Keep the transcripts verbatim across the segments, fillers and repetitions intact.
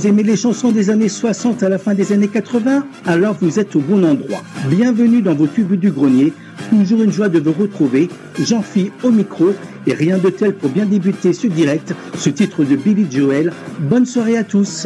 Vous aimez les chansons des années soixante à la fin des années quatre-vingts? Alors vous êtes au bon endroit. Bienvenue dans vos tubes du grenier. Toujours une joie de vous retrouver. Jean-Phi au micro et rien de tel pour bien débuter ce direct, ce titre de Billy Joel. Bonne soirée à tous.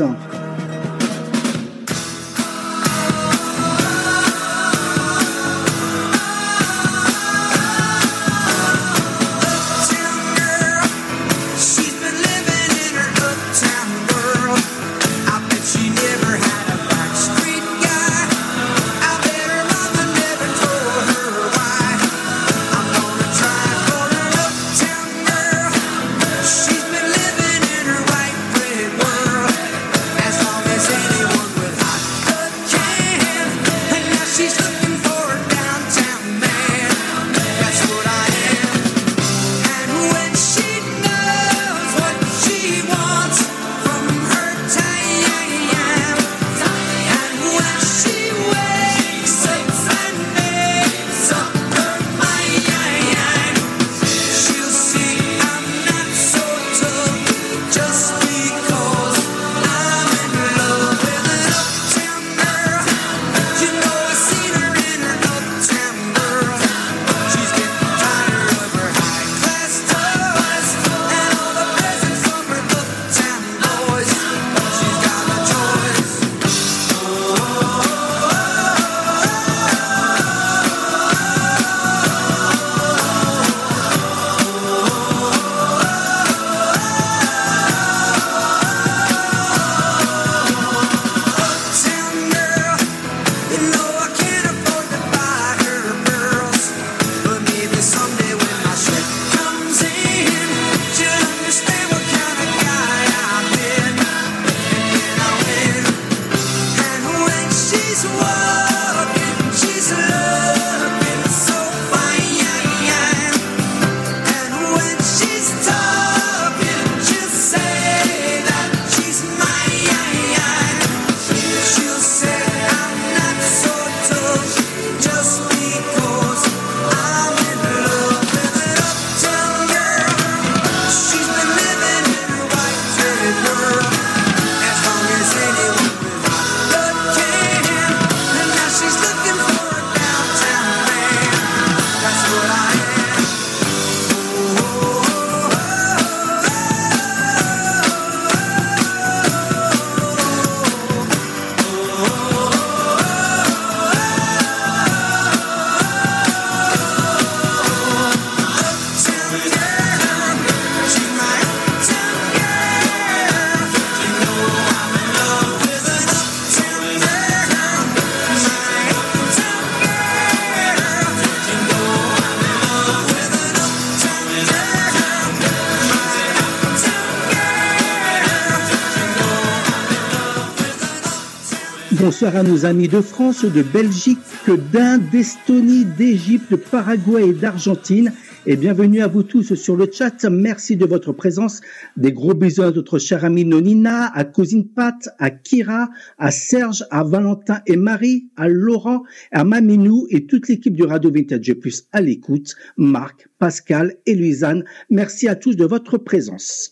Bonsoir à nos amis de France, de Belgique, d'Inde, d'Estonie, d'Égypte, de Paraguay et d'Argentine. Et bienvenue à vous tous sur le chat. Merci de votre présence. Des gros bisous à notre chère amie Nonina, à Cousine Pat, à Kira, à Serge, à Valentin et Marie, à Laurent, à Maminou et toute l'équipe du Radio Vintage Plus à l'écoute. Marc, Pascal et Louisanne, merci à tous de votre présence.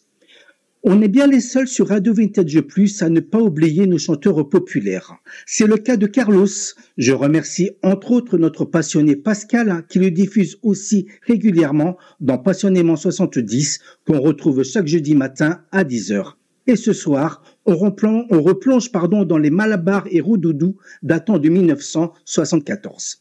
On est bien les seuls sur Radio Vintage Plus à ne pas oublier nos chanteurs populaires. C'est le cas de Carlos. Je remercie entre autres notre passionné Pascal qui le diffuse aussi régulièrement dans Passionnément soixante-dix qu'on retrouve chaque jeudi matin à dix heures. Et ce soir, on replonge, on replonge pardon, dans les Malabar et Roudoudou datant de mille neuf cent soixante-quatorze.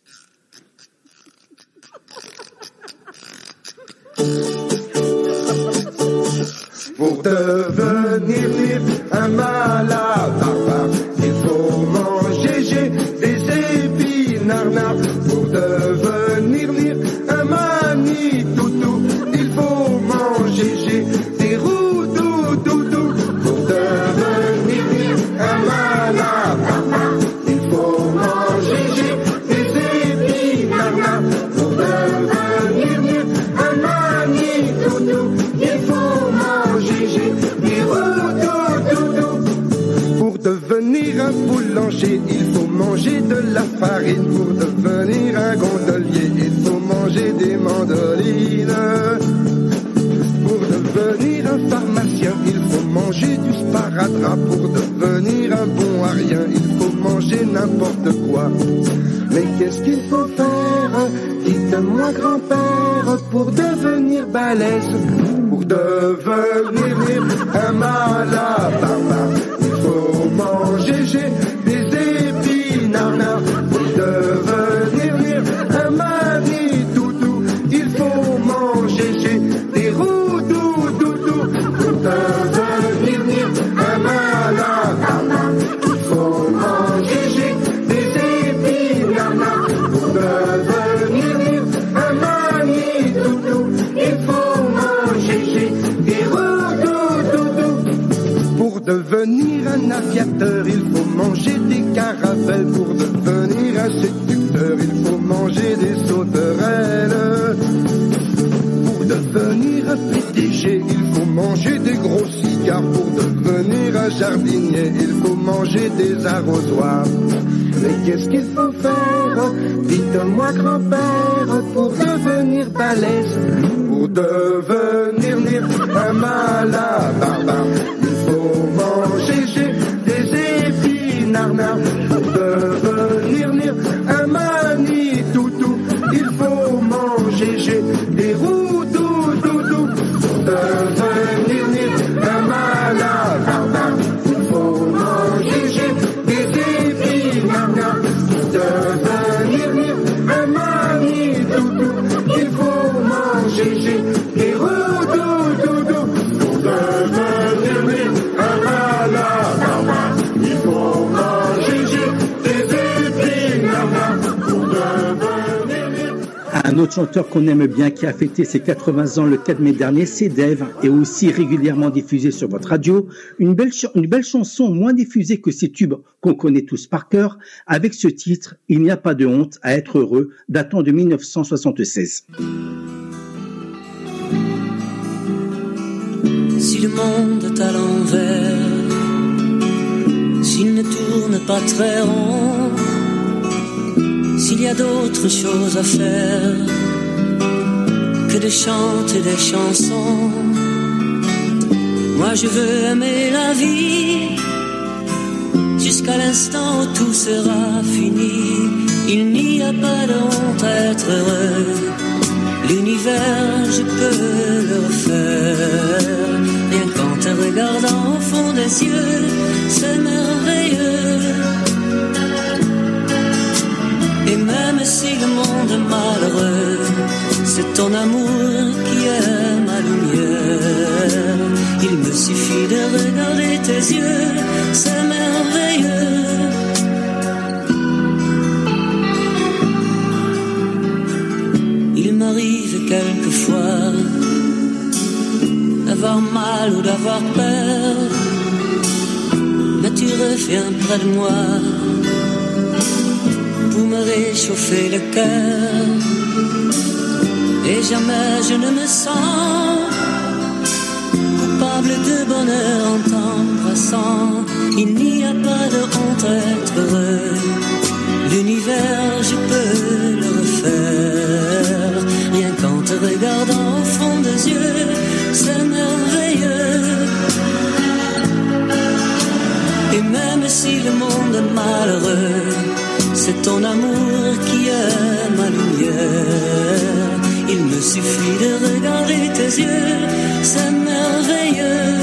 Pour devenir libre, un malabar, il faut manger j'ai des épinards. Pour devenir libre, un manitoutou, il faut manger j'ai des roudoudoudou. Pour devenir libre, un malabar, il faut manger j'ai des épinards. Pour devenir libre, un manitoutou, il faut pour devenir un boulanger, il faut manger de la farine. Pour devenir un gondolier, il faut manger des mandolines. Pour devenir un pharmacien, il faut manger du sparadrap. Pour devenir n'importe quoi. Mais qu'est-ce qu'il faut faire? Dites-moi grand-père, pour devenir balèze, pour devenir un malabarbare, il faut manger j'ai des épinards. Pour devenir un manitoutou, il faut manger j'ai des roudoudoudous. Pour devenir un malabarbare, il faut manger j'ai des épinards. Pour devenir un manitoutou, il faut manger j'ai des roudoudoudous. Pour devenir un aviateur, il faut manger des caravelles. Pour devenir un séducteur, il faut manger des sauterelles. Pour devenir un P D G, il faut manger des gros cigares. Pour devenir un jardinier, il faut manger des arrosoirs. Mais qu'est-ce qu'il faut faire? Dites-moi grand-père, pour devenir balèze, pour devenir un malabarbare, il faut manger j'ai des épinards. Pour devenir un manitoutou, il faut manger j'ai des roudoudoudous. Pour devenir un malabarbare, il faut manger j'ai des épinards. Pour devenir un manitoutou, il faut manger j'ai des roudoudoudous. Pour devenir un malabarbare, il faut manger j'ai des épinards. Pour devenir... Un autre chanteur qu'on aime bien qui a fêté ses quatre-vingts ans le quatre mai dernier, c'est Dave, et aussi régulièrement diffusé sur votre radio. Une belle, ch- une belle chanson moins diffusée que ces tubes qu'on connaît tous par cœur, avec ce titre « Il n'y a pas de honte à être heureux » datant de mille neuf cent soixante-seize. Si le monde est à l'envers, s'il ne tourne pas très rond, s'il y a d'autres choses à faire que de chanter des chansons, moi je veux aimer la vie jusqu'à l'instant où tout sera fini. Il n'y a pas de honte à être heureux, l'univers je peux le refaire. Rien qu'en te regardant au fond des yeux, c'est merveilleux. Et même si le monde est malheureux, c'est ton amour qui est ma lumière. Il me suffit de regarder tes yeux, c'est merveilleux. Il m'arrive quelquefois d'avoir mal ou d'avoir peur, mais tu reviens près de moi pour me réchauffer le cœur. Et jamais je ne me sens coupable de bonheur en t'embrassant. Il n'y a pas de honte à être heureux, l'univers je peux le refaire. Rien qu'en te regardant au fond des yeux, c'est merveilleux. Et même si le monde est malheureux, c'est ton amour qui est ma lumière. Il me suffit de regarder tes yeux, c'est merveilleux.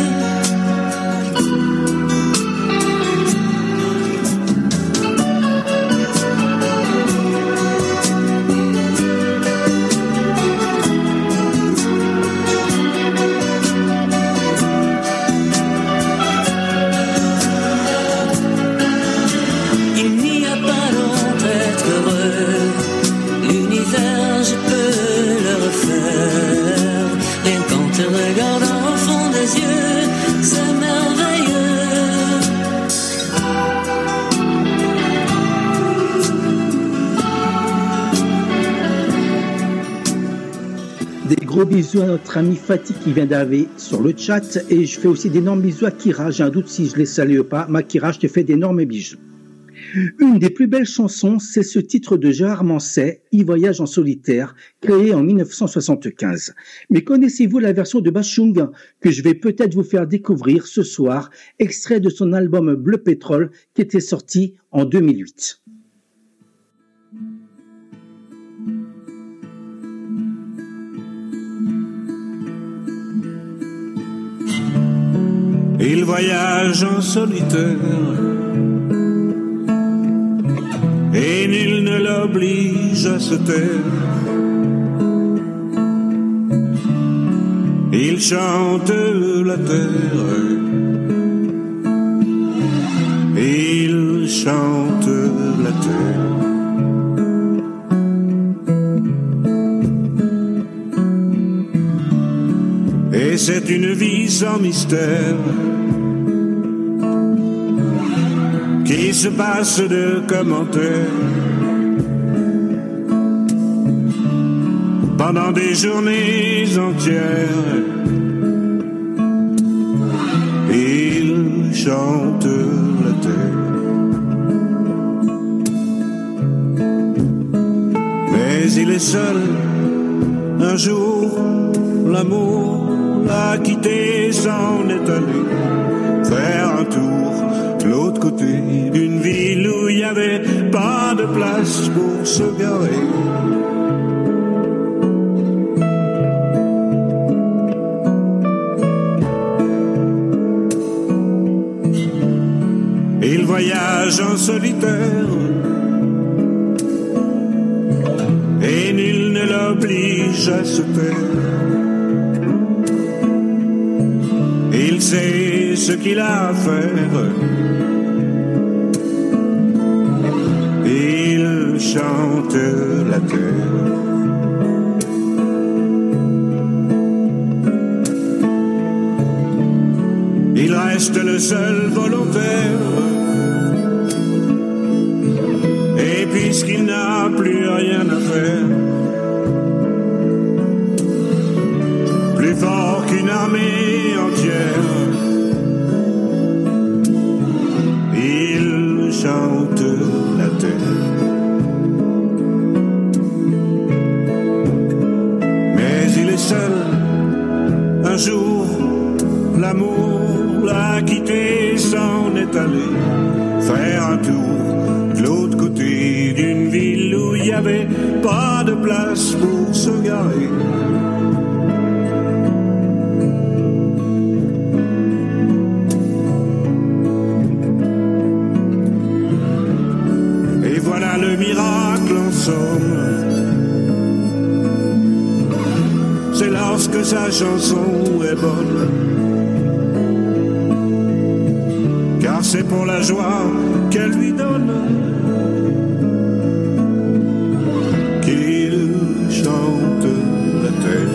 Gros bisous à notre ami Fatih qui vient d'arriver sur le chat, et je fais aussi d'énormes bisous à Kira. J'ai un doute si je les salue ou pas. Ma Kira, je te fais d'énormes bisous. Une des plus belles chansons, c'est ce titre de Gérard Manset, « Il voyage en solitaire », créé en mille neuf cent soixante-quinze. Mais connaissez-vous la version de Bachung que je vais peut-être vous faire découvrir ce soir, extrait de son album Bleu Pétrole qui était sorti en deux mille huit. Il voyage en solitaire et nul ne l'oblige à se taire. Il chante la terre, il chante la terre. Et c'est une vie sans mystère qui se passe de commentaires pendant des journées entières. Il chante la terre, mais il est seul. Un jour, l'amour l'a quitté, s'en est allé faire un tour de l'autre côté d'une ville où il n'y avait pas de place pour se garer. Il voyage en solitaire et nul ne l'oblige à se taire. Il sait ce qu'il a à faire. Il chante la terre. Il reste le seul volontaire. Et puisqu'il n'a plus rien à faire, plus fort qu'une armée entière, il chante la terre. Mais il est seul. Un jour, l'amour l'a quitté, s'en est allé faire un tour de l'autre côté d'une ville où il n'y avait pas de place pour se garer. Et voilà le miracle en somme, c'est lorsque sa chanson est bonne, car c'est pour la joie qu'elle lui donne qu'il chante la terre.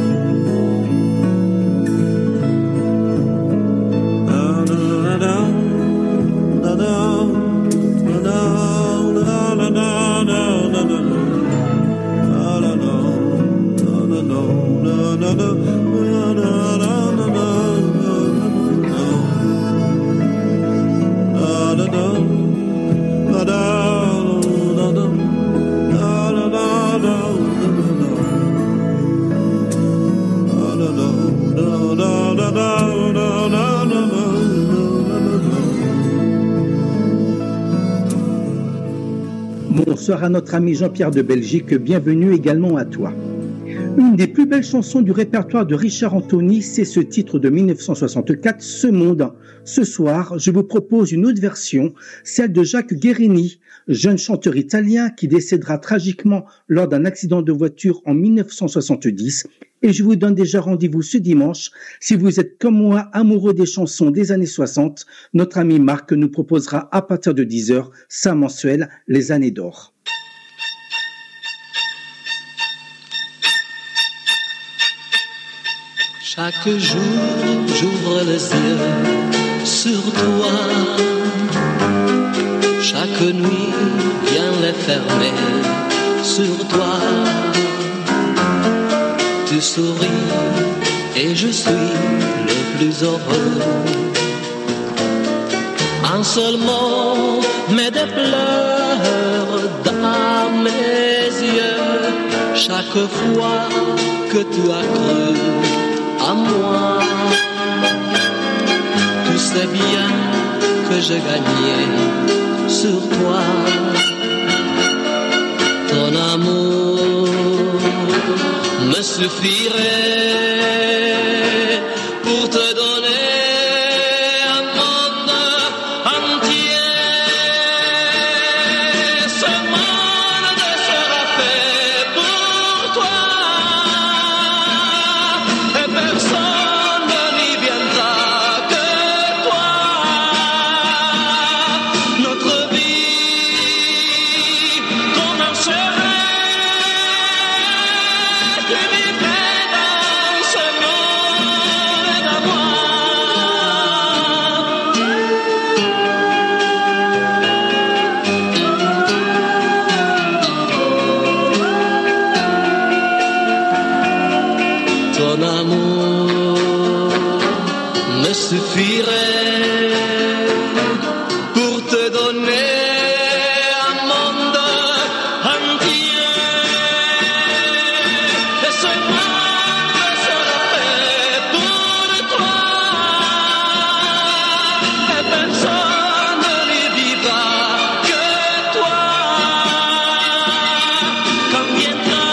Bonsoir à notre ami Jean-Pierre de Belgique, bienvenue également à toi. Une des plus belles chansons du répertoire de Richard Anthony, c'est ce titre de mille neuf cent soixante-quatre, Ce Monde. Ce soir, je vous propose une autre version, celle de Jacques Guérini, jeune chanteur italien qui décédera tragiquement lors d'un accident de voiture en mille neuf cent soixante-dix. Et je vous donne déjà rendez-vous ce dimanche. Si vous êtes comme moi amoureux des chansons des années soixante, notre ami Marc nous proposera à partir de dix heures sa mensuelle Les années d'or. Chaque jour, j'ouvre les yeux sur toi. Chaque nuit, viens les fermer sur toi. Tu souris et je suis le plus heureux. Un seul mot, mais des pleurs dans mes yeux. Chaque fois que tu as cru à moi, tu sais bien que je gagnais sur toi. Ton amour me suffirait pour te donner un monde entier. Ce monde sera fait pour toi et personne n'y viendra que toi. Notre vie commencerait, tu vivrais dans ce monde à moi. Ton amour me suffirait pour te donner un monde entier. Et ce monde sera fait pour toi et personne n'y vivra que toi. Quand viendra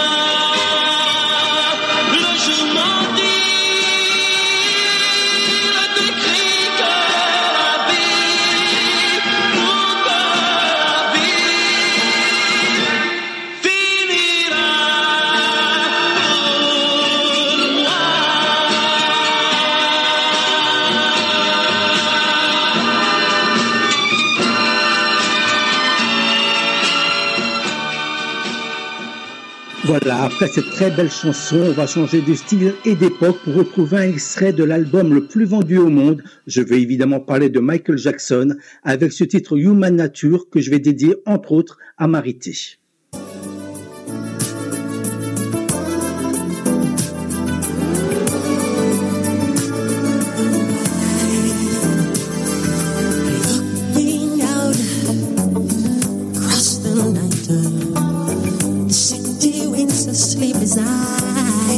le jour maudit, des cris que la vie, pour que la vie finira pour moi. Voilà, après cette très belle chanson, on va changer de style et d'époque pour retrouver un extrait de l'album le plus vendu au monde. Je vais évidemment parler de Michael Jackson avec ce titre Human Nature que je vais dédier entre autres à Marité. Looking out across the night, the city winks asleep as I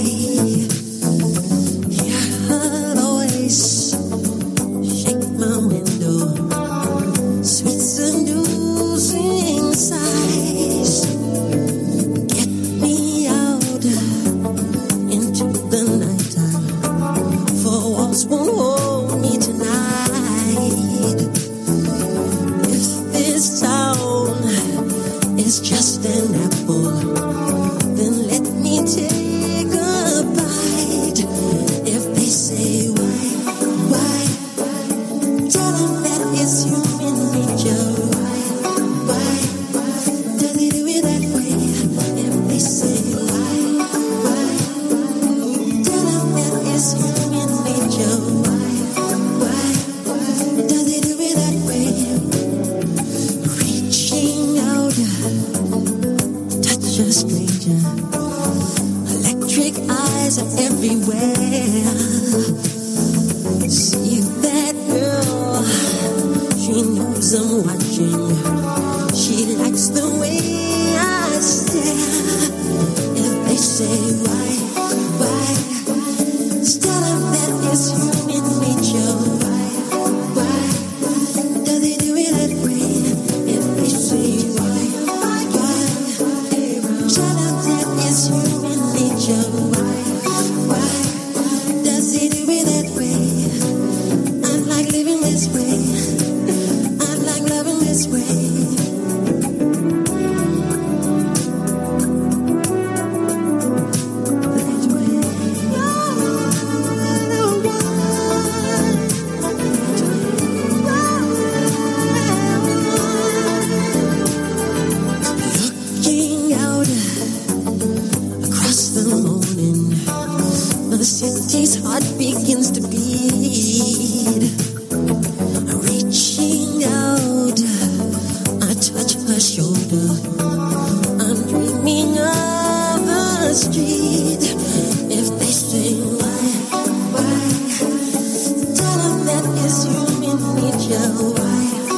hear her voice shake my window, sweet seducing sighs. Get me out into the night, for walls won't hold me tonight. If this town is just an apple, then let me take a bite. If they say why, why, tell them that it's human nature. Why, why, does he do it that way? If they say why, why, tell them that it's human nature. Why, why, does he do it that way? Reaching out, touch a stranger. Electric eyes are everywhere. See that girl, she knows I'm watching. She likes the way I stare. If they say why, why, tell them that it's human nature. Why, why, does he do it that way? If they say why, why, tell them that it's human nature. Why, why, does he do it that way? I like living this way. I like loving this way. That way. Looking out across the morning, the city's heart begins to beat. Reaching out, I touch her shoulder. I'm dreaming of the street. If they say why, why, tell them that it's human nature. Why,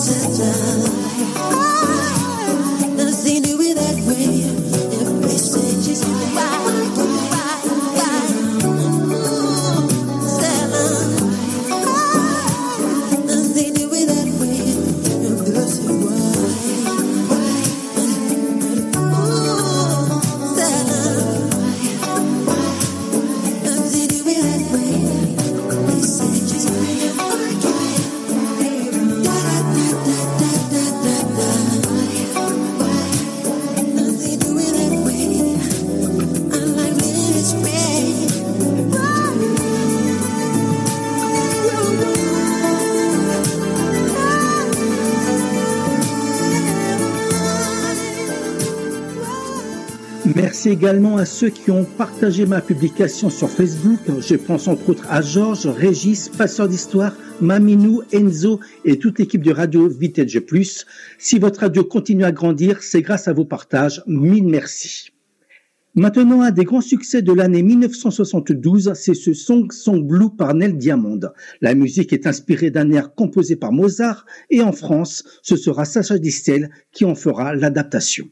Merci également à ceux qui ont partagé ma publication sur Facebook. Je pense entre autres à Georges, Régis, Passeur d'Histoire, Maminou, Enzo et toute l'équipe de Radio Vintage Plus. Si votre radio continue à grandir, c'est grâce à vos partages. Mille merci. Maintenant, un des grands succès de l'année mille neuf cent soixante-douze, c'est ce Song Song Blue par Neil Diamond. La musique est inspirée d'un air composé par Mozart et en France, ce sera Sacha Distel qui en fera l'adaptation.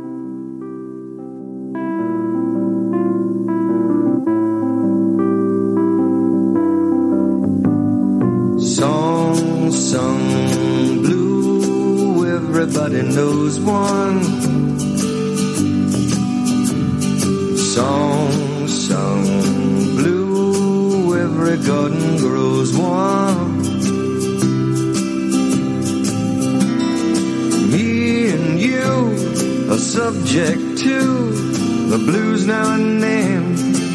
Song Song Blue, everybody knows one. Song, song, blue, every garden grows one. Me and you are subject to the blues now and then.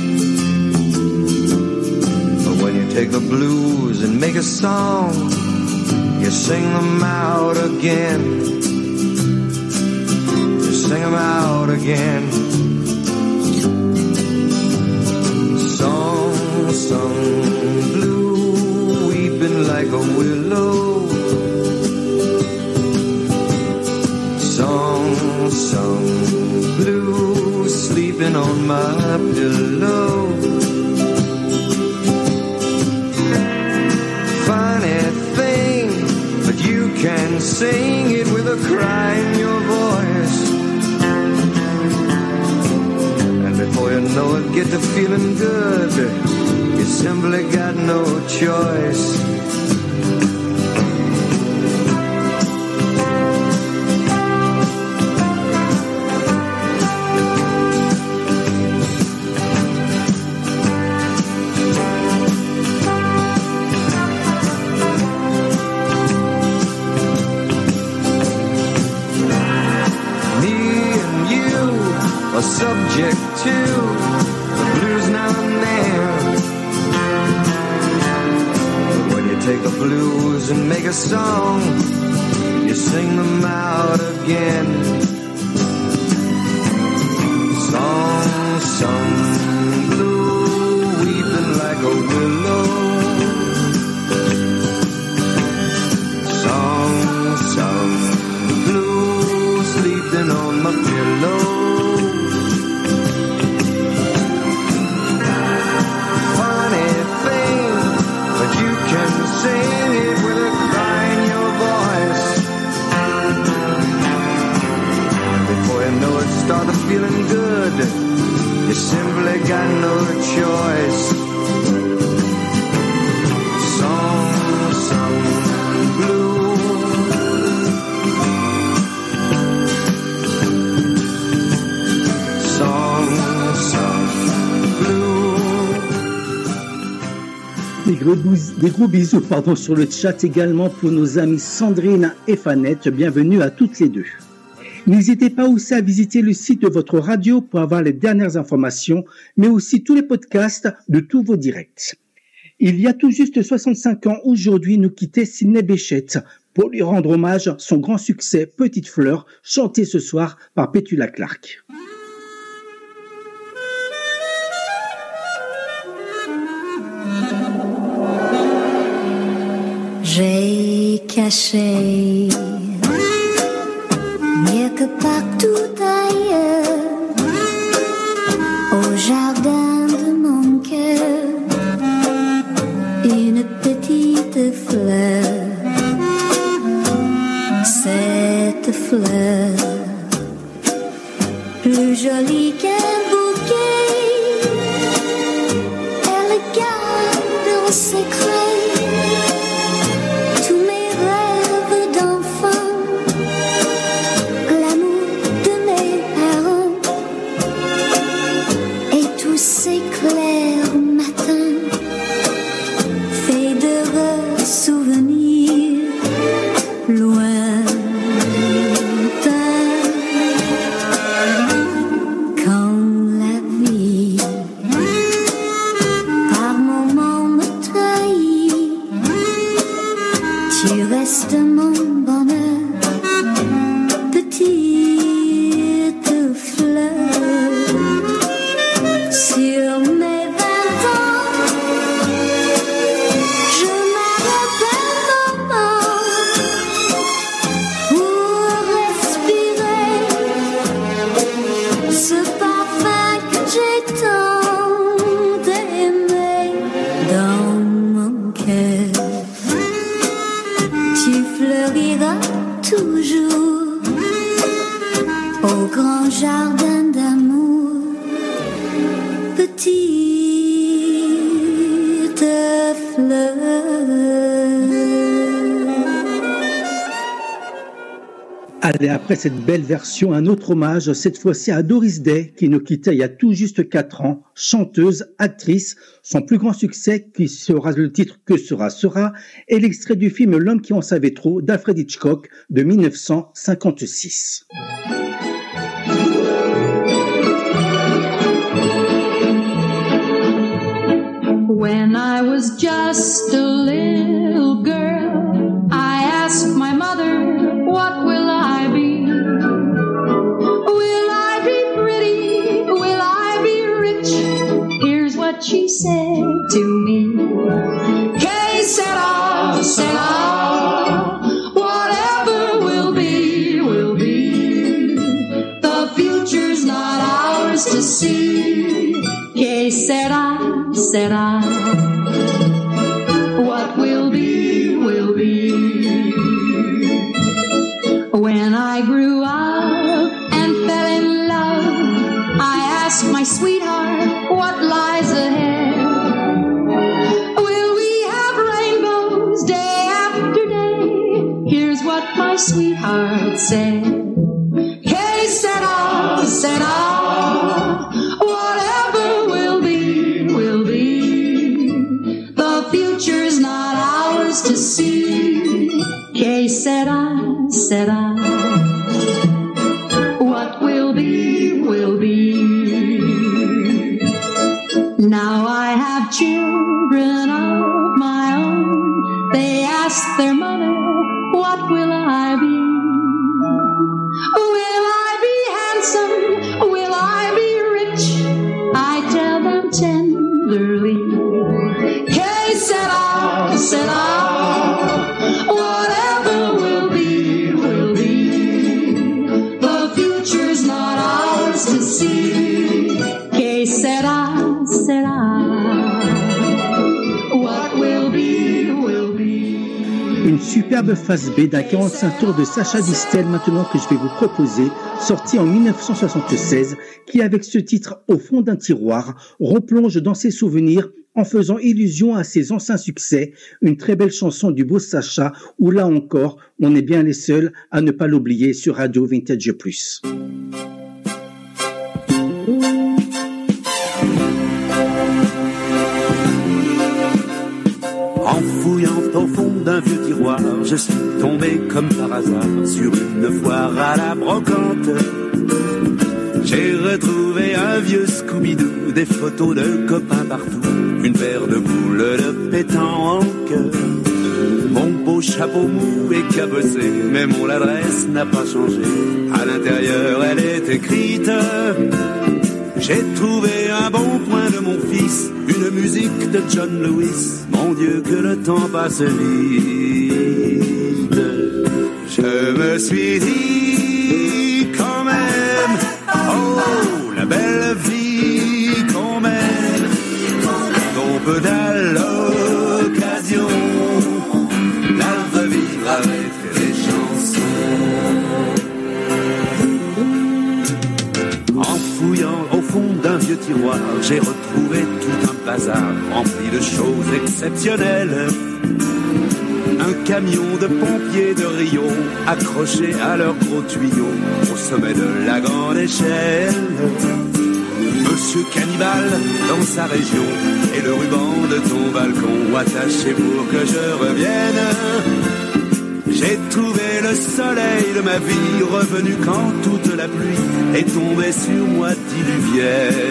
But when you take the blues and make a song, you sing them out again. You sing them out again. Song blue, weeping like a willow. Song, song blue, sleeping on my pillow. Funny thing, but you can sing it with a cry in your voice. And before you know it, get to feeling good. You simply got no choice. Me and you are subject to the blues now and then. Take the blues and make a song, you sing them out again. Song, song, blue, weeping like a willow. Song, song, blue, sleeping on my pillow. Sing it with a cry in your voice. Before you know it, start feeling good. You simply got no choice. Song, song, blue. Song, song, blue. Des gros, des gros bisous pardon, sur le chat également pour nos amis Sandrine et Fanette. Bienvenue à toutes les deux. N'hésitez pas aussi à visiter le site de votre radio pour avoir les dernières informations, mais aussi tous les podcasts de tous vos directs. Il y a tout juste soixante-cinq ans aujourd'hui, nous quittait Sidney Bechet pour lui rendre hommage à son grand succès Petite Fleur, chanté ce soir par Petula Clark. J'ai caché mieux que partout ailleurs au jardin de mon cœur une petite fleur fleur, plus jolie qu'un bouquet. Elle garde en secret tous mes rêves d'enfant, l'amour de mes parents et tous ces clairs matins faits d'heureux souvenirs lointains. Quand la vie par moments me trahit, tu restes mon bonheur, petite fleur. Sur mes vingt ans, je m'arrête un moment pour respirer ce parfum que j'ai tant aimé dans mon cœur. Tu fleuriras toujours au grand jardin d'amour, petite fleur. Allez, après cette belle version, un autre hommage, cette fois-ci à Doris Day, qui nous quittait il y a tout juste quatre ans, chanteuse, actrice. Son plus grand succès, qui sera le titre Que sera sera, est l'extrait du film L'homme qui en savait trop d'Alfred Hitchcock de mille neuf cent cinquante-six. When I was just a little girl, I asked my mother, what will I be? Will I be pretty? Will I be rich? Here's what she said to me. Que sera, sera, whatever will be, will be. The future's not ours to see. Que sera, sera. What will be, will be. When I grew up and fell in love, I asked my sweetheart, what lies ahead? Will we have rainbows day after day? Here's what my sweetheart said. Que sera, sera. Whatever will be, will be. The future's not ours to see. Que sera, sera. What will be, will be. Now I have children of my own. They ask their mother, what will I be? Will I be handsome? Will I be rich? I tell them tenderly. Que sera, sera. Whatever will be, will be. The future's not ours to see. Que sera, sera. What will be, will be. Une superbe face B d'un quarante-cinq tours de Sacha Distel maintenant que je vais vous proposer, sorti en mille neuf cent soixante-seize, qui avec ce titre Au fond d'un tiroir replonge dans ses souvenirs en faisant illusion à ses anciens succès, une très belle chanson du beau Sacha où là encore on est bien les seuls à ne pas l'oublier sur Radio Vintage Plus. En fouillant au fond d'un vieux tiroir, je suis tombé comme par hasard sur une foire à la brocante. J'ai retrouvé un vieux Scooby-Doo, des photos de copains partout, une paire de boules de pétanque. Mon beau chapeau mou est cabossé, mais mon adresse n'a pas changé. À l'intérieur, elle est écrite. J'ai trouvé un bon point de mon fils, une musique de John Lewis. Mon Dieu, que le temps passe vite. Je me suis dit quand même, oh, la belle vie qu'on mène, on peut à l'occasion la revivre avec les chansons. tiroir, j'ai retrouvé tout un bazar rempli de choses exceptionnelles. Un camion de pompiers de Rio accroché à leurs gros tuyaux au sommet de la grande échelle. Monsieur Cannibale dans sa région et le ruban de ton balcon attaché pour que je revienne. J'ai trouvé le soleil de ma vie revenu quand toute la pluie est tombée sur moi diluvienne.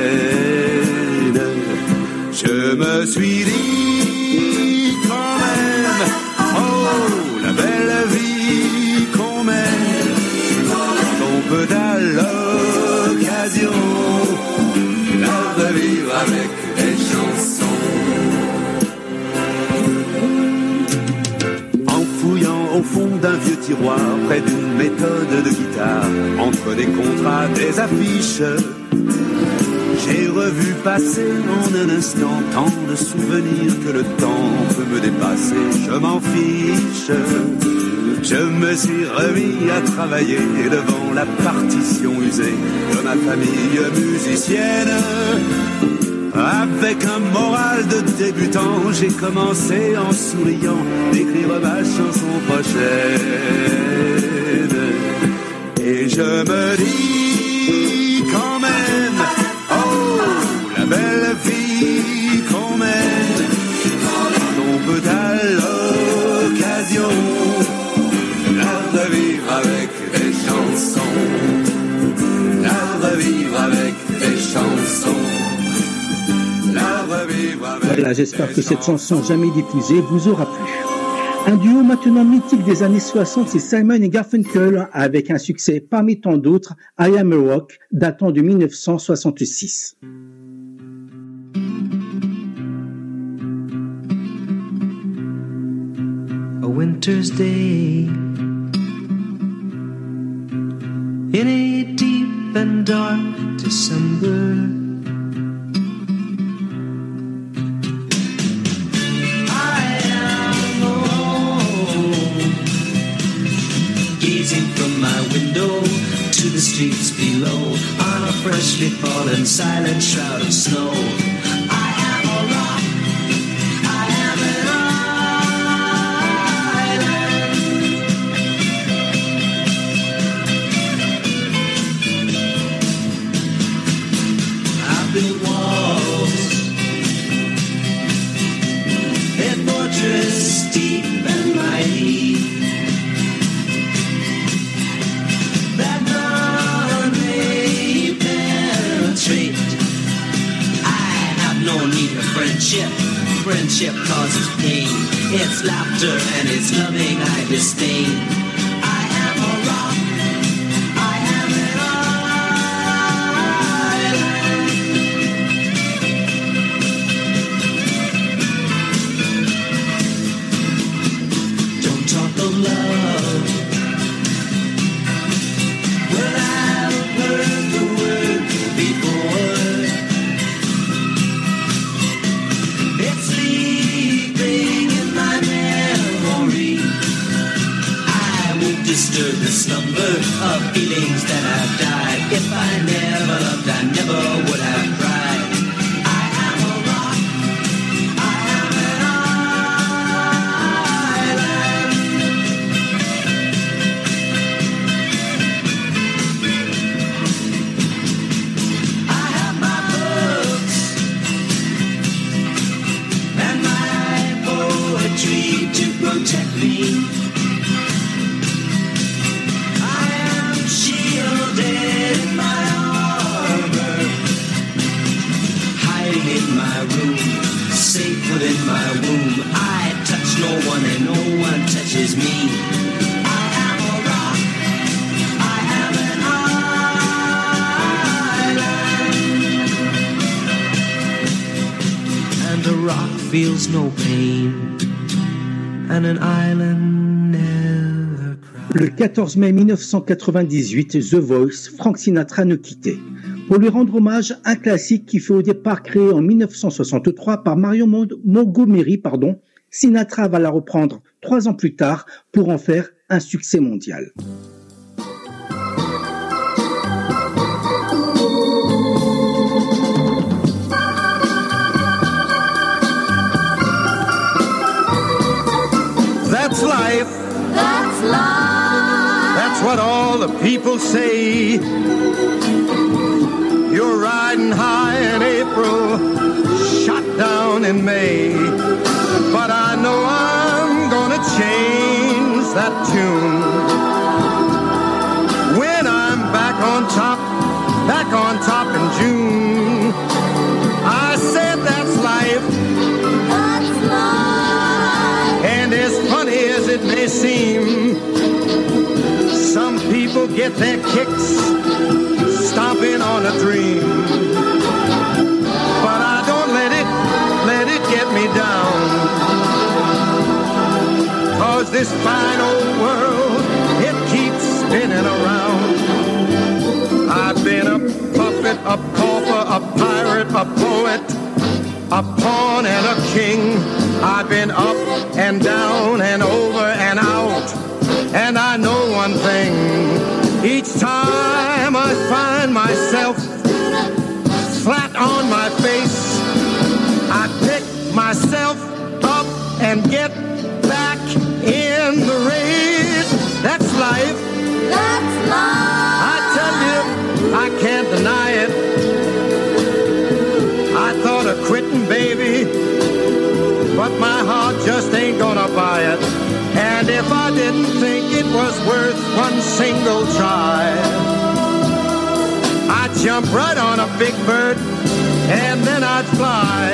Je me suis dit quand même, oh la belle vie qu'on mène, on peut à l'occasion la revivre avec des chansons. En fouillant au fond d'un vieux tiroir, près d'une méthode de guitare, entre des contrats, des affiches, j'ai revu passer en un instant tant de souvenirs que le temps peut me dépasser. Je m'en fiche. Je me suis remis à travailler devant la partition usée de ma famille musicienne. Avec un moral de débutant, j'ai commencé en souriant d'écrire ma chanson prochaine. Et je me dis quand même, oh, la belle vie qu'on mène, on peut à l'occasion la revivre avec des chansons, la revivre avec des chansons. Voilà, j'espère que cette chanson jamais diffusée vous aura plu. Un duo maintenant mythique des années soixante, c'est Simon et Garfunkel, avec un succès parmi tant d'autres, I Am a Rock, datant de mille neuf cent soixante-six. A winter's day in a deep and dark December, from my window to the streets below, on a freshly fallen silent shroud of snow. I am a rock, I am an island. I built walls, a fortress deep and mighty, no need of friendship. Friendship causes pain. It's laughter and it's loving I disdain. I am a rock, I am an island. Don't talk of love. Well, I've heard the word before. Disturb the slumber of feelings that have died. If I never loved, I never would have cried. I am a rock, I am an island. I have my books and my poetry to protect me. In my armor, hiding in my room, safe within my womb. I touch no one and no one touches me. I am a rock, I am an island. And a rock feels no pain, and an island never cries. Le quatorze mai mille neuf cent quatre-vingt-dix-huit, The Voice, Frank Sinatra nous quittait. Pour lui rendre hommage, un classique qui fut au départ créé en mille neuf cent soixante-trois par Mario Montgomery, pardon, Sinatra va la reprendre trois ans plus tard pour en faire un succès mondial. life. That's life. That's what all the people say. You're riding high in April, shot down in May. But I know I'm gonna change that tune. When I'm back on top, back on top in June. I said that's life. That's life. And as funny as it may seem, some people get their kicks stomping on a dream. But I don't let it, let it get me down. 'Cause this fine old world, it keeps spinning around. I've been a puppet, a pauper, a pirate, a poet, a pawn and a king. I've been up and down and over and out. And I know one thing, each time I find myself flat on my face, I pick myself up and get back in the race. That's life. That's life. I tell you, I can't deny it. I thought of quitting, baby, but my heart just ain't gonna buy it. And if I didn't think it was worth one single try, I'd jump right on a big bird and then I'd fly.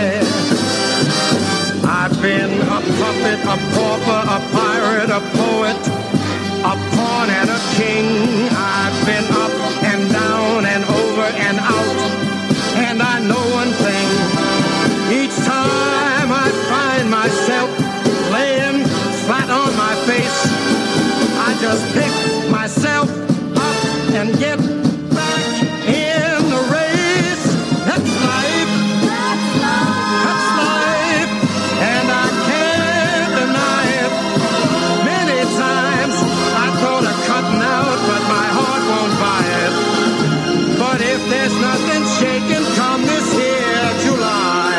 I've been a puppet, a pauper, a pirate, a poet, a pawn and a king. I've been up and down and over and out. And I know one thing, each time I find myself laying flat on my face, I just pick myself up and get back in the race. That's life. That's life. That's life. And I can't deny it. Many times I thought of cutting out, but my heart won't buy it. But if there's nothing shaking come this here July,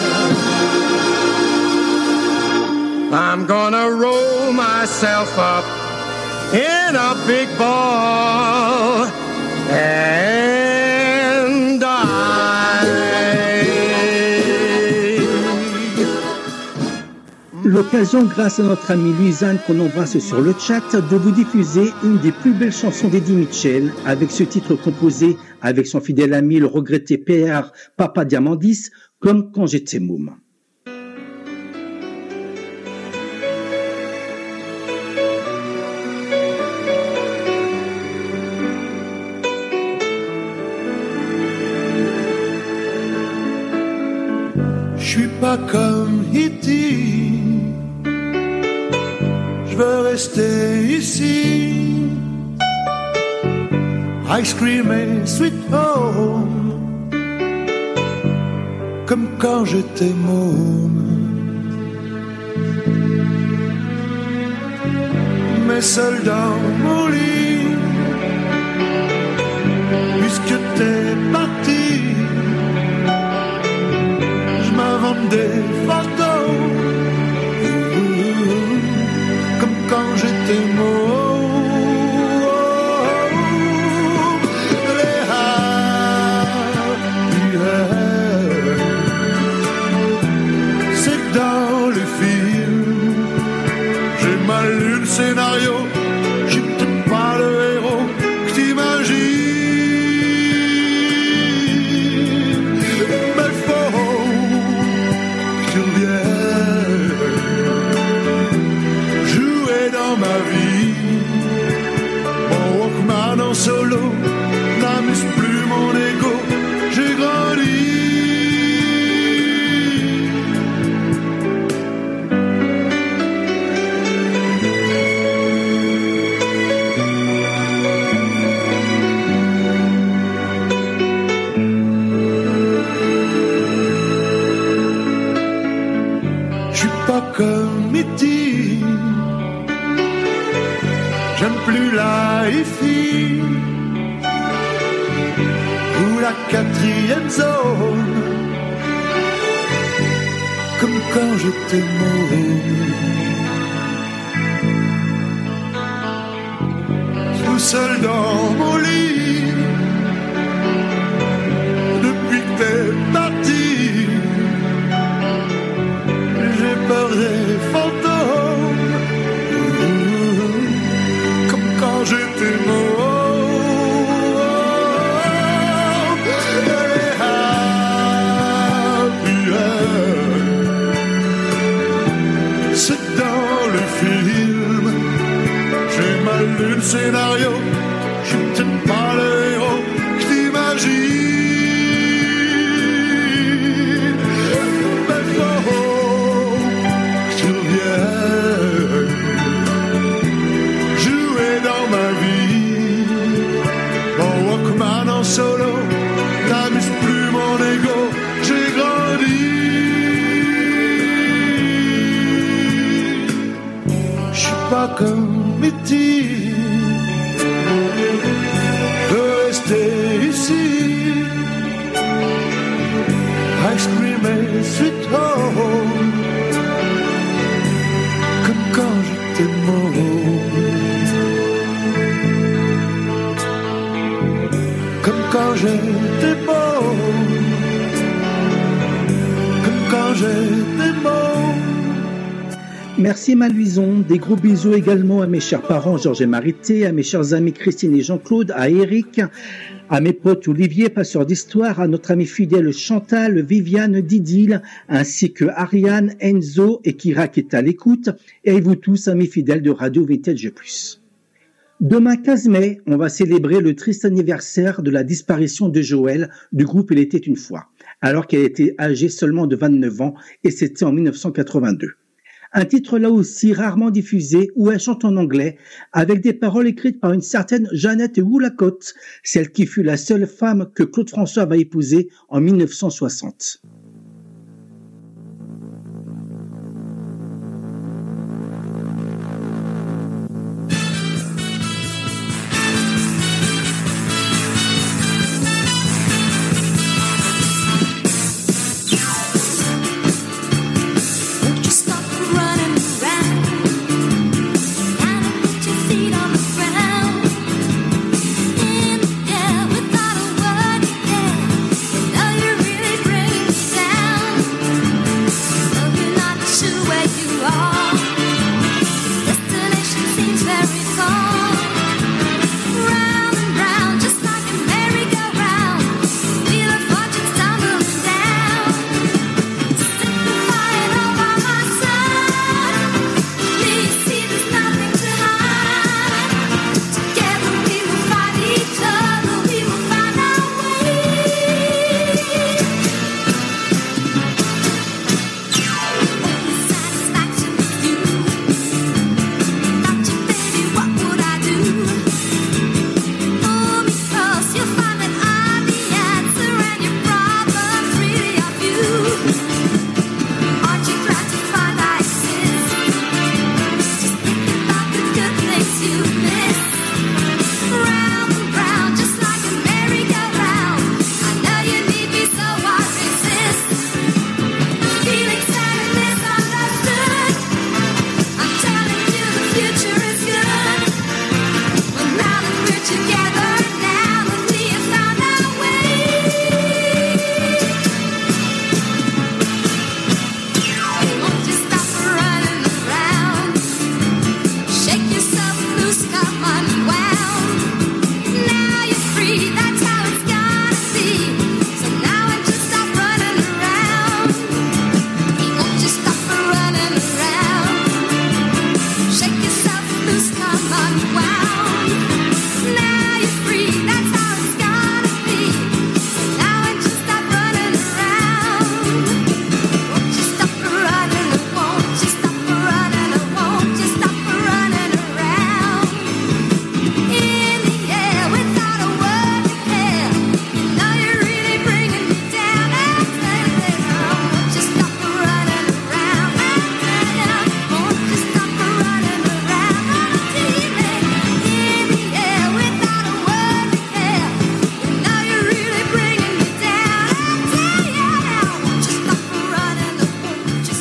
I'm gonna roll myself up in a big ball and die. L'occasion, grâce à notre amie Louisanne qu'on embrasse sur le chat, de vous diffuser une des plus belles chansons d'Eddie Mitchell avec ce titre composé avec son fidèle ami le regretté P R Papa Diamandis, comme Quand j'étais môme. Je suis pas comme Hitty, je veux rester ici. Ice cream et sweet home, comme quand j'étais môme. Mais seul dans mon lit, puisque t'es parti, je m'invente des fantômes, comme quand j'étais môme. Scénario, j'ai peut-être pas le héros que t'imagines, mais faut que tu reviennes jouer dans ma vie. Mon Walkman en solo n'amuse plus mon ego, j'ai grandi. Comme Mitty, j'aime plus la hi-fi ou la quatrième zone, comme quand j'étais môme. seul dans mon lit. Depuis que t'es parti, j'ai peur des fantômes, comme quand j'étais mort. C'est dans le film, j'ai mal lu le scénario, je suis peut-être pas le héros que t'imagines. Mais faut que tu reviennes jouer dans ma vie. Mon Walkman en solo n'amuse plus mon ego, j'ai grandi. Pas comme Mitty de rester ici ice cream et sweet home, comme quand j'étais môme, comme quand j'étais môme, comme quand j'étais môme. Merci Maluison, des gros bisous également à mes chers parents Georges et Marité, à mes chers amis Christine et Jean-Claude, à Eric, à mes potes Olivier, passeur d'histoire, à notre ami fidèle Chantal, Viviane, Didil, ainsi que Ariane, Enzo et Kira qui est à l'écoute, et à vous tous amis fidèles de Radio Vintage Plus. Demain quinze mai, on va célébrer le triste anniversaire de la disparition de Joël du groupe Il était une fois, alors qu'elle était âgée seulement de vingt-neuf ans et c'était en dix-neuf cent quatre-vingt-deux. Un titre là aussi rarement diffusé où elle chante en anglais avec des paroles écrites par une certaine Jeannette Woolacott, celle qui fut la seule femme que Claude François va épouser en dix-neuf cent soixante.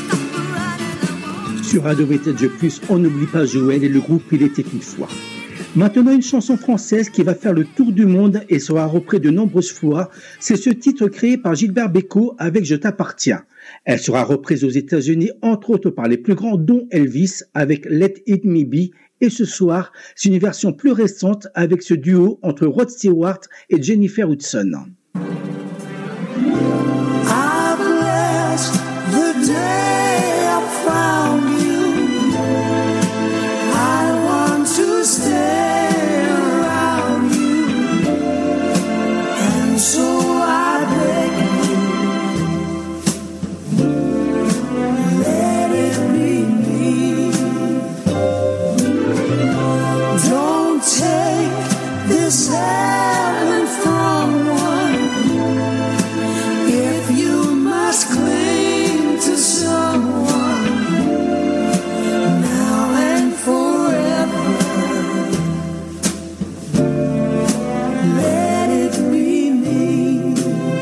Sur Radio Vintage Plus, on n'oublie pas Joël et le groupe Il était une fois. Maintenant, une chanson française qui va faire le tour du monde et sera reprise de nombreuses fois. C'est ce titre créé par Gilbert Bécaud avec Je t'appartiens. Elle sera reprise aux États-Unis, entre autres par les plus grands, dont Elvis, avec Let It Me Be. Et ce soir, c'est une version plus récente avec ce duo entre Rod Stewart et Jennifer Hudson. I blessed the day I found you. I want to stay around you, and so I beg you, let it be me. Don't take this heaven from one. If you must cling to someone now and forever, let it be me.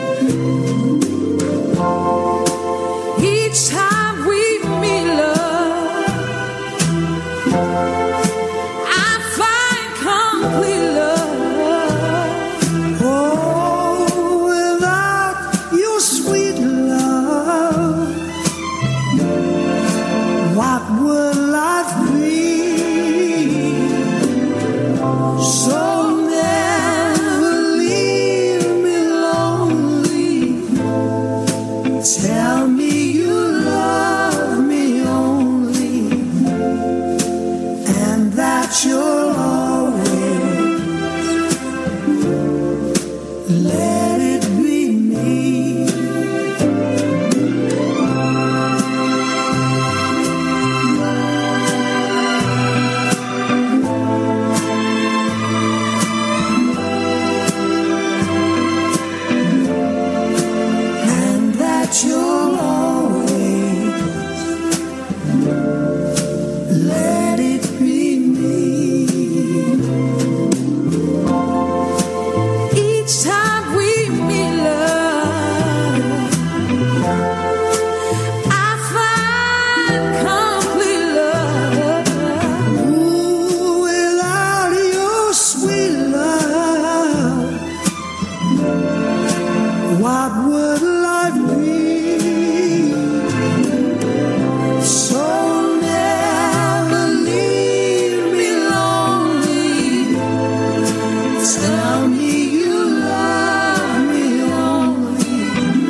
Each time we meet, love, I find complete love. Oh, without your sweet love, what would life be? So never leave me lonely. Tell me you love me only, and that you'll always let it be me. And that you'll always let it be me. Each time we meet, love, I find complete love. Ooh, without your sweet love, what would life be? So never leave me lonely. Tell me you love me only,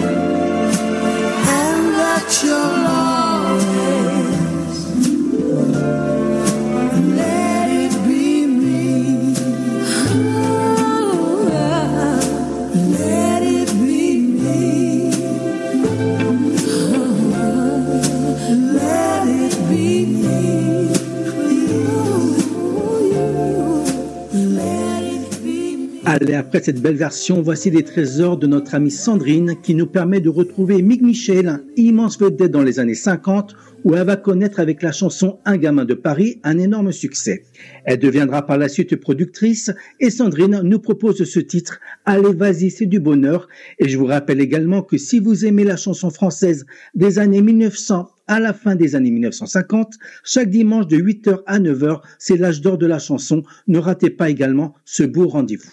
and that you'll always let it be me. Let it be me. Let it be me. Let it be me. Allez, après cette belle version, voici des trésors de notre amie Sandrine qui nous permet de retrouver Mick Michel, immense vedette dans les années cinquante, où elle va connaître avec la chanson Un gamin de Paris un énorme succès. Elle deviendra par la suite productrice et Sandrine nous propose ce titre Allez vas-y c'est du bonheur. Et je vous rappelle également que si vous aimez la chanson française des années mille neuf cents à la fin des années mille neuf cent cinquante, chaque dimanche de huit heures à neuf heures, c'est l'âge d'or de la chanson. Ne ratez pas également ce beau rendez-vous.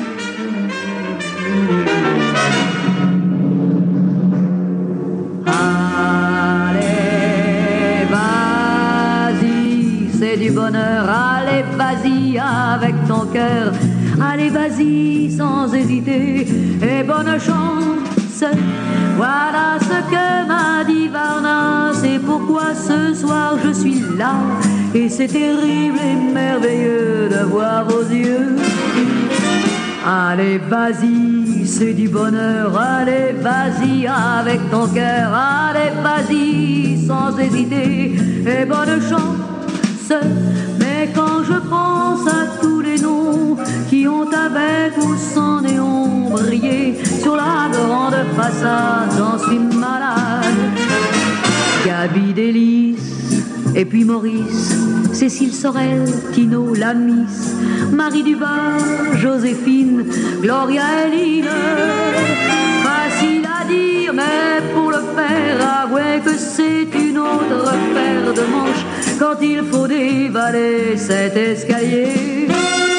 Allez, vas-y, c'est du bonheur. Allez, vas-y avec ton cœur. Allez, vas-y sans hésiter. Et bonne chance. Voilà ce que m'a dit Varna. C'est pourquoi ce soir je suis là. Et c'est terrible et merveilleux de voir vos yeux. Allez, vas-y, c'est du bonheur. Allez, vas-y avec ton cœur. Allez, vas-y sans hésiter. Et bonne chance. Mais quand je pense à tous les noms qui ont avec ou sans néon brillé sur la grande façade, j'en suis malade. Gaby Délice, et puis Maurice, Cécile Sorel, Tino, la Miss, Marie Dubas, Joséphine, Gloria Eline. Facile à dire, mais pour le faire, avouez que c'est une autre paire de manches quand il faut dévaler cet escalier.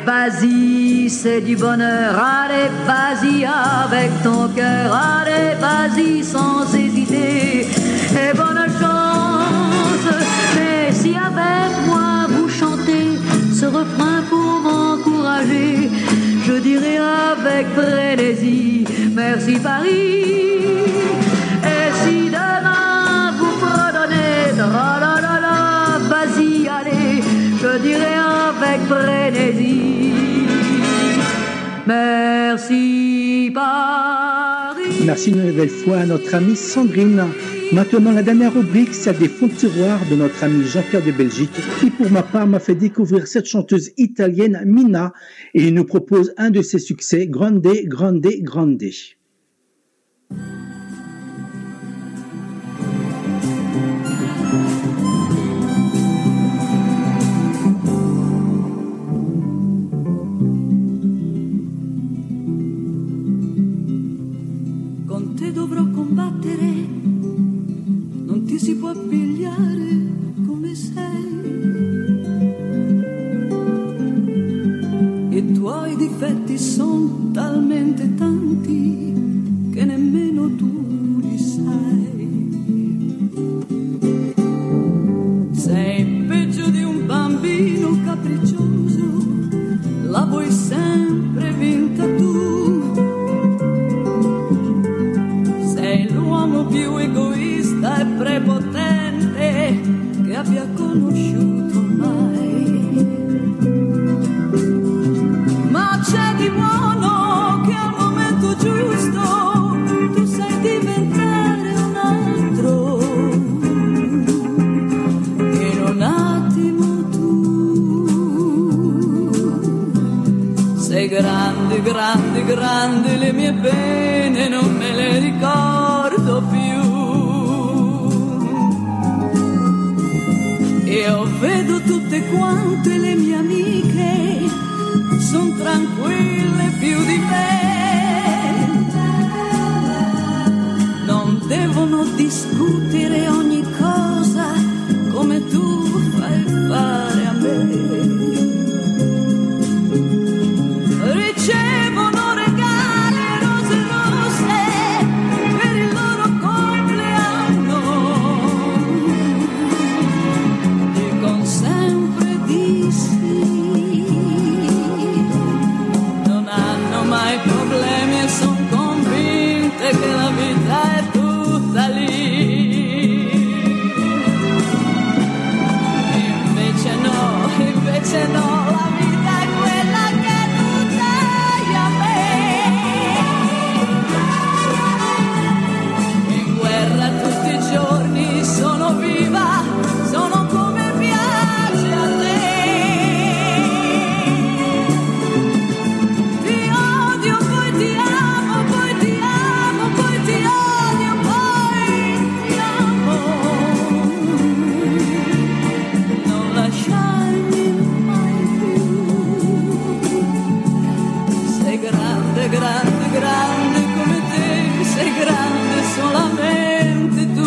vas-y, c'est du bonheur. Allez, vas-y avec ton cœur. Allez, vas-y sans hésiter. Et bonne chance. Mais si avec moi vous chantez ce refrain pour m'encourager, je dirai avec frénésie merci Paris. Et si demain vous fredonnez tra-la-la-la, vas-y, allez, je dirai avec frénésie merci Paris. Merci une nouvelle fois à notre amie Sandrine. Maintenant, la dernière rubrique, c'est des fonds de tiroir de notre ami Jean-Pierre de Belgique, qui pour ma part m'a fait découvrir cette chanteuse italienne Mina, et il nous propose un de ses succès, Grande, Grande, Grande. Con te dovrò combattere, non ti si può pigliare come sei. I tuoi difetti sono talmente tanti che nemmeno tu li sai. Sei peggio di un bambino capriccioso, la vuoi sempre vinta tu. Sei l'uomo più egoista e prepotente che abbia conosciuto mai. Ma c'è di buono che al momento giusto tu sai diventare un altro. In un attimo tu sei grande, grande, grande, le mie pene non me le ricordo più. Io vedo tutte quante le mie amiche, son tranquille più di me. Non devono discutere ogni cosa come tu fai fare a me. Ricevono regali e rose rosse per il loro compleanno. Dicono sempre di sì, non hanno mai problemi e son convinte che la vita è tutta lì. Invece no, invece no, la vita è quella che tu dai a me. In guerra tutti i giorni sono viva, sono come piace a te. Ti odio, poi ti amo, poi ti amo, poi ti odio, poi ti amo. Non lasciarmi mai più. Sei grande, grande, grande come te, sei grande solamente tu.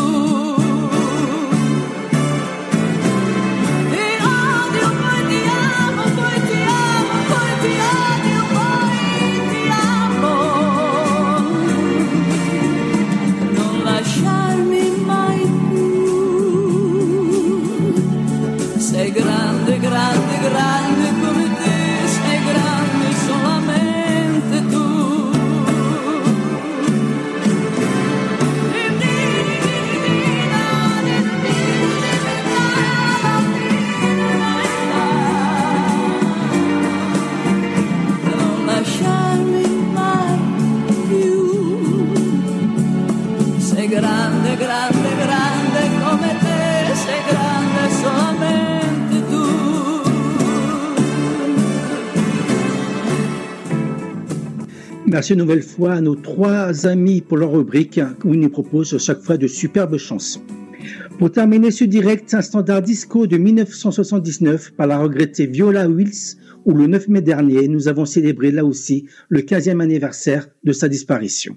Ti odio, poi ti amo, poi ti amo, poi ti odio, poi ti amo. Non lasciarmi mai più. Sei grande, grande, grande come te, sei grande solamente tu. Non lasciarmi mai più. Sei grande, grande, grande come te, sei grande solamente tu. Merci une nouvelle fois à nos trois amis pour leur rubrique où ils nous proposent chaque fois de superbes chansons. Pour terminer ce direct, un standard disco de mille neuf cent soixante-dix-neuf par la regrettée Viola Wills, où le neuf mai dernier, nous avons célébré là aussi le quinzième anniversaire de sa disparition.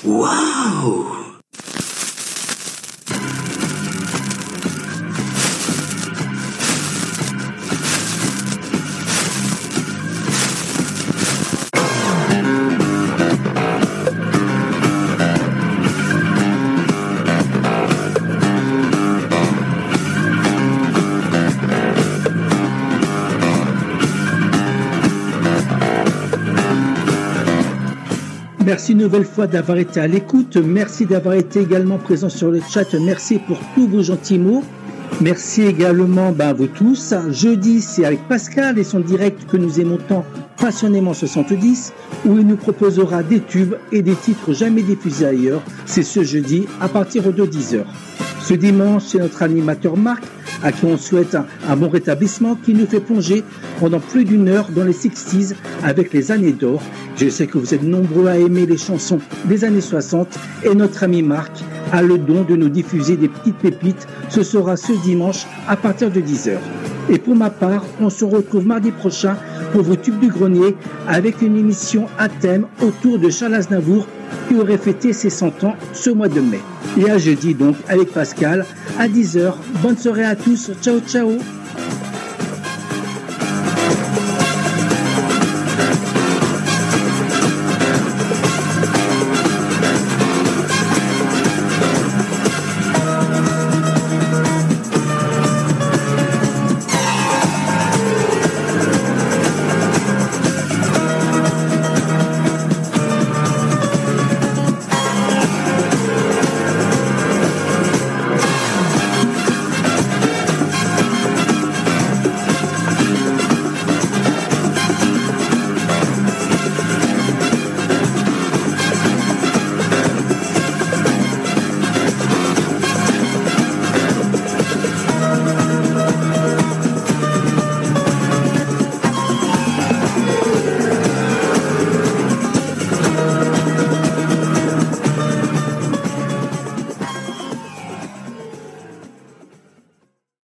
Waouh! Merci une nouvelle fois d'avoir été à l'écoute. Merci d'avoir été également présent sur le chat. Merci pour tous vos gentils mots. Merci également ben, à vous tous. Jeudi, c'est avec Pascal et son direct que nous aimons tant passionnément soixante-dix, où il nous proposera des tubes et des titres jamais diffusés ailleurs. C'est ce jeudi à partir de dix heures. Ce dimanche, c'est notre animateur Marc, à qui on souhaite un, un bon rétablissement, qui nous fait plonger pendant plus d'une heure dans les sixties avec les années d'or. Je sais que vous êtes nombreux à aimer les chansons des années soixante et notre ami Marc a le don de nous diffuser des petites pépites. Ce sera ce dimanche à partir de dix heures. Et pour ma part, on se retrouve mardi prochain pour vos tubes du grenier avec une émission à thème autour de Charles Aznavour qui aurait fêté ses cent ans ce mois de mai. Et à jeudi donc avec Pascal à dix heures. Bonne soirée à tous. Ciao, ciao.